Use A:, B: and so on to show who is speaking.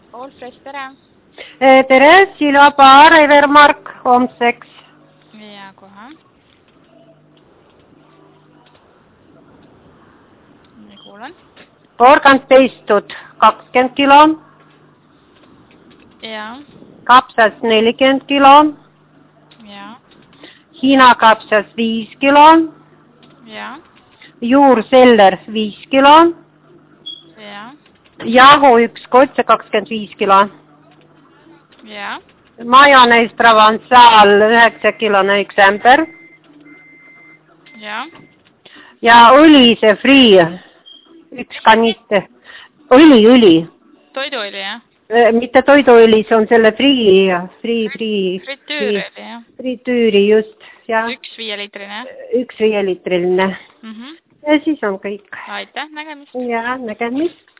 A: Allfresh, tere.
B: Tere, silapaar, Evermark, homseks.
A: Ja, kohe. Nii kuulen.
B: Porgand peistud 20 kilo.
A: Ja.
B: Kapsas 40 kilo.
A: Ja.
B: Hiina kapsas 5 kilo.
A: Ja.
B: Juurseller 5 kilo.
A: Ja.
B: Jahu 1 kott, 25 kilo.
A: Ja.
B: Majonees Provençal 9 kilone 1 ämber.
A: Ja.
B: Ja õli see free 1 kanister. Õli.
A: Toiduõli, jah?
B: Mitte toiduõli, see on selle free.
A: Fritüüri, jah?
B: Fritüüri, just, jah.
A: 1 5-liitrine?
B: 1 5-liitriline. Ja siis on kõik.
A: Aitäh, nägemist!
B: Ja, nägemist!